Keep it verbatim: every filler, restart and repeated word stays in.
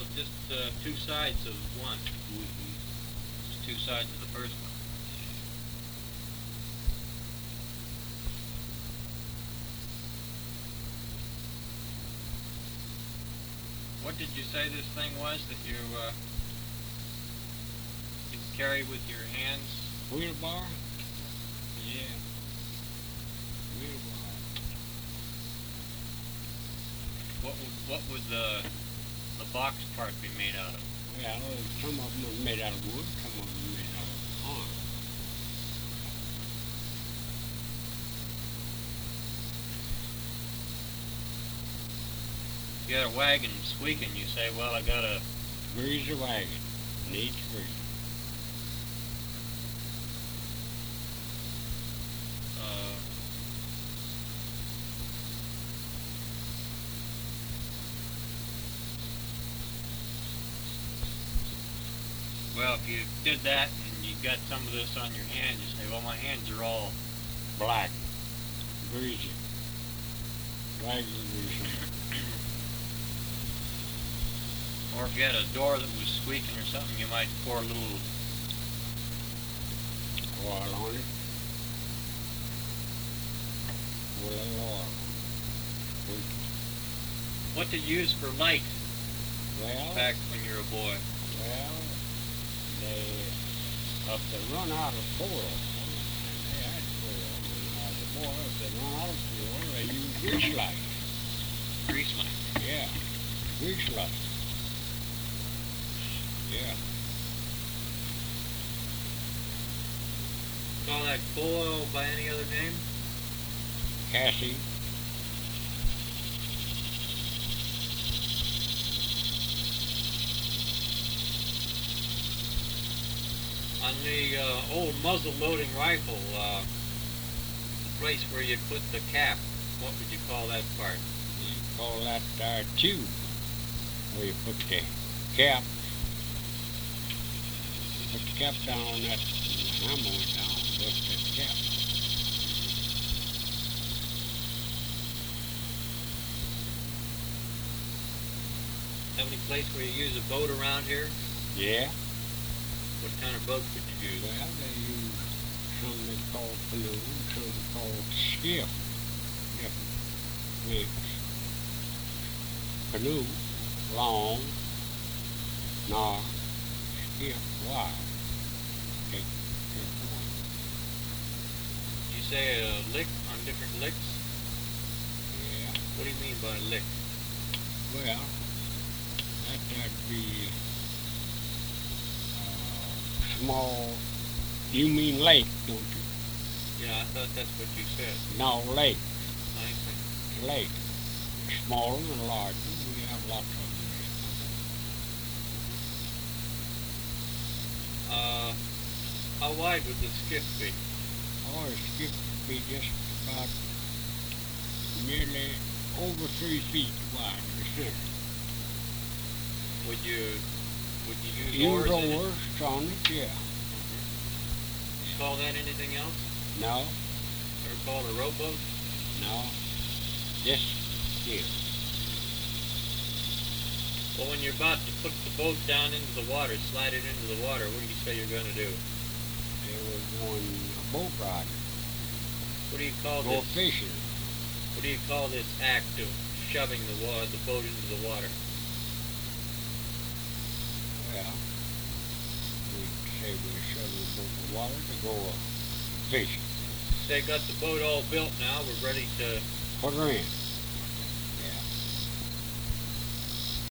just uh, two sides of one. Mm-hmm. Just two sides of the first one. What did you say this thing was that you uh, you carry with your hands? Wheelbar? Yeah. Wheelbar. What would what would the the box part be made out of? Well, some of them are made out of wood, some of them are made out of iron. You got a wagon squeaking, you say, well, I got a... Grease the wagon. Needs grease. Uh, well, if you did that and you got some of this on your hand, you say, well, my hands are all... Black. Greasy. Wagon greasy. Or if you had a door that was squeaking or something, you might pour a little... Oil on it. Pour a little oil. Squeak. What did you use for light Well, back when you were a boy? well, they, if they run out of oil, and they had oil when I was a boy, if they run out of oil, they use grease light. Grease light. Yeah, grease light. Yeah. Call that coal oil by any other name? Cassie. On the uh, old muzzle loading rifle, uh, the place where you put the cap, what would you call that part? You call that uh, tube, where you put the cap. Put the cap down on that, and the hammer went down, bust that cap. Have any place where you use a boat around here? Yeah. What kind of boat would you use? Well, they use some they call canoe, some called skiff. Different mix. Canoe, long, gnar, skiff, wide. Take, take one. You say a lick on different licks? Yeah. What do you mean by lick? Well, that would be uh, small. You mean lake, don't you? Yeah, I thought that's what you said. No, lake. I see. Lake. Smaller and larger. We have lots of them. Uh, how wide would the skiff be? Oh, a skiff would be just about nearly over three feet wide or center. Would you would you use Use oars in it? oars on it, yeah. Mm-hmm. You call that anything else? No, Ever called a rowboat? no. Just skiff. Well, when you're about to put the boat down into the water, slide it into the water, what do you say you're going to do? There was one boat ride. What do you call Go this? fishing. What do you call this act of shoving the wa the boat into the water? Well, we say we're shoving the boat in the water to go uh, fishing. They got the boat all built now. We're ready to Put her in.